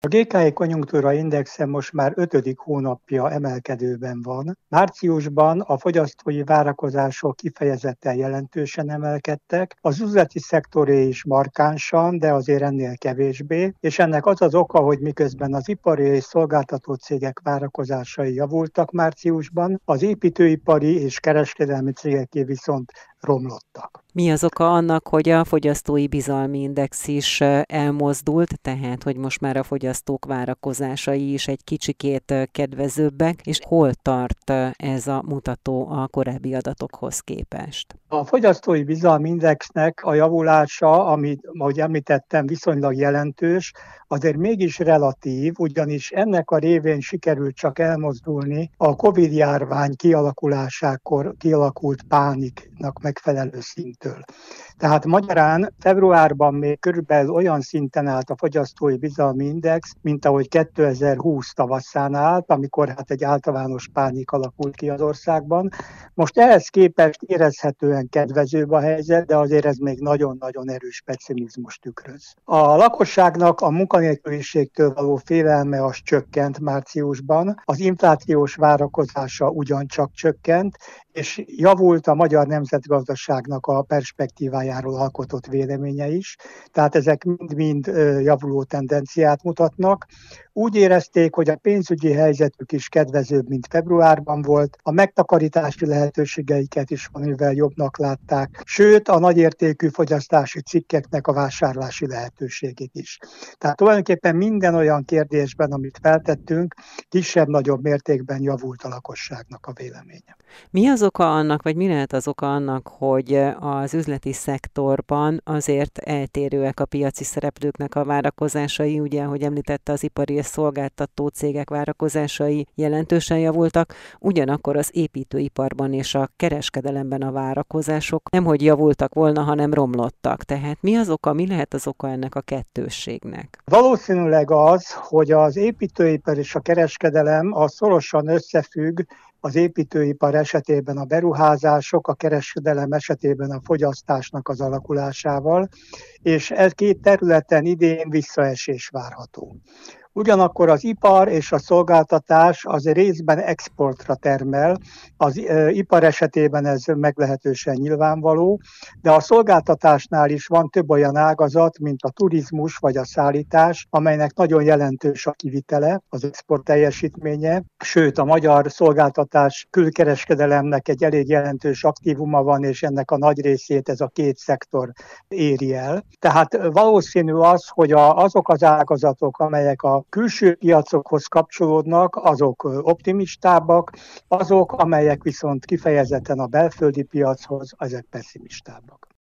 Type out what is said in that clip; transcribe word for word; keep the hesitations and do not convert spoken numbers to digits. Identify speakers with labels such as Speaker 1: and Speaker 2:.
Speaker 1: A gé ká i konjunktúra indexe most már ötödik hónapja emelkedőben van. Márciusban a fogyasztói várakozások kifejezetten jelentősen emelkedtek, az üzleti szektoré is markánsan, de azért ennél kevésbé, és ennek az az oka, hogy miközben az ipari és szolgáltató cégek várakozásai javultak márciusban, az építőipari és kereskedelmi cégeké viszont romlottak.
Speaker 2: Mi az oka annak, hogy a fogyasztói bizalmi index is elmozdult, tehát hogy most már a fogyasztók várakozásai is egy kicsikét kedvezőbbek, és hol tart ez a mutató a korábbi adatokhoz képest?
Speaker 1: A fogyasztói bizalmi indexnek a javulása, amit, ahogy említettem, viszonylag jelentős, azért mégis relatív, ugyanis ennek a révén sikerült csak elmozdulni a Covid-járvány kialakulásakor kialakult pániknak megfelelő szinttől. Tehát magyarán februárban még körülbelül olyan szinten állt a fogyasztói bizalmi index, mint ahogy kétezer-húsz tavaszán állt, amikor hát egy általános pánik alakult ki az országban. Most ehhez képest érezhetően kedvezőbb a helyzet, de azért ez még nagyon-nagyon erős pessimizmus tükröz. A lakosságnak a munkanélküliségtől való félelme az csökkent márciusban, az inflációs várakozása ugyancsak csökkent, és javult a magyar nemzetgazdaságnak a perspektívájáról alkotott véleménye is, tehát ezek mind-mind javuló tendenciát mutatnak. Úgy érezték, hogy a pénzügyi helyzetük is kedvezőbb, mint februárban volt, a megtakarítási lehetőségeiket is valamivel jobbnak látták, sőt a nagyértékű fogyasztási cikkeknek a vásárlási lehetőségét is. Tehát tulajdonképpen minden olyan kérdésben, amit feltettünk, kisebb-nagyobb mértékben javult a lakosságnak a véleménye.
Speaker 2: Mi az oka annak, vagy mi lehet az oka annak, hogy az üzleti szektorban azért eltérőek a piaci szereplőknek a várakozásai, ugye, ahogy említette, az ipari és szolgáltató cégek várakozásai jelentősen javultak, ugyanakkor az építőiparban és a kereskedelemben a várakozások nemhogy javultak volna, hanem romlottak. Tehát mi az oka, mi lehet az oka ennek a kettősségnek?
Speaker 1: Valószínűleg az, hogy az építőipar és a kereskedelem az szorosan összefügg, az építőipar esetében a beruházások, a kereskedelem esetében a fogyasztásnak az alakulásával, és ez két területen idén visszaesés várható. Ugyanakkor az ipar és a szolgáltatás az részben exportra termel, az ipar esetében ez meglehetősen nyilvánvaló, de a szolgáltatásnál is van több olyan ágazat, mint a turizmus vagy a szállítás, amelynek nagyon jelentős a kivitele, az export teljesítménye, sőt a magyar szolgáltatás külkereskedelemnek egy elég jelentős aktívuma van, és ennek a nagy részét ez a két szektor éri el. Tehát valószínű az, hogy a, azok az ágazatok, amelyek a külső piacokhoz kapcsolódnak, azok optimistábbak, azok, amelyek viszont kifejezetten a belföldi piachoz, ezek pessimistábbak.